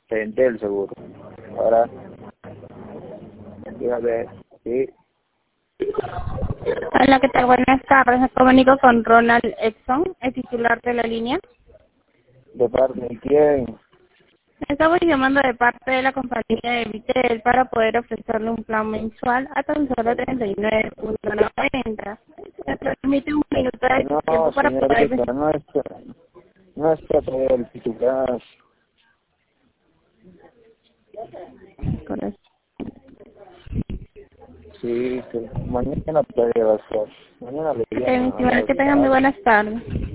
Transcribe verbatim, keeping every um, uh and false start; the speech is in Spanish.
Renté el seguro. Ahora, dígame, sí, Hola, ¿qué tal? Buenas tardes. Me comunico con Ronald Edson, el titular de la línea. ¿de parte de quién? Estamos llamando de parte de la compañía de Vitel para poder ofrecerle un plan mensual a tan solo treinta y nueve punto noventa. Me permite un minuto de su tiempo No, para poder... señorita, no está, no está todo el titular. Sí, que mañana puede hacer. Mañana le Ok, mi llaman a estimado, las, que tengan muy buenas tardes.